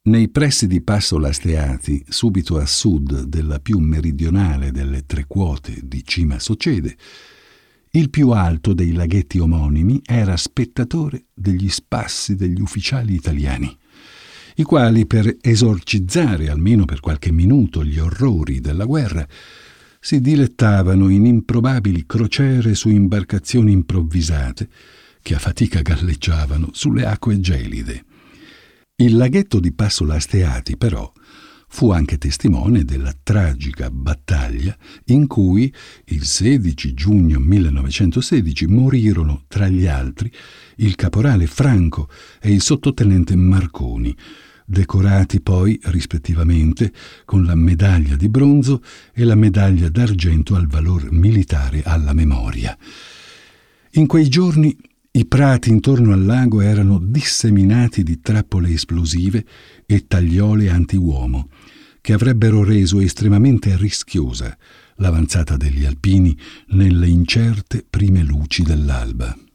Nei pressi di Passo Lasteati, subito a sud della più meridionale delle tre quote di Cima Socede, il più alto dei laghetti omonimi era spettatore degli spassi degli ufficiali italiani, i quali, per esorcizzare almeno per qualche minuto gli orrori della guerra, si dilettavano in improbabili crociere su imbarcazioni improvvisate che a fatica galleggiavano sulle acque gelide. Il laghetto di Passo Lasteati, però, fu anche testimone della tragica battaglia in cui, il 16 giugno 1916, morirono, tra gli altri, il caporale Franco e il sottotenente Marconi, decorati poi, rispettivamente, con la medaglia di bronzo e la medaglia d'argento al valor militare alla memoria. In quei giorni i prati intorno al lago erano disseminati di trappole esplosive e tagliole antiuomo, che avrebbero reso estremamente rischiosa l'avanzata degli alpini nelle incerte prime luci dell'alba.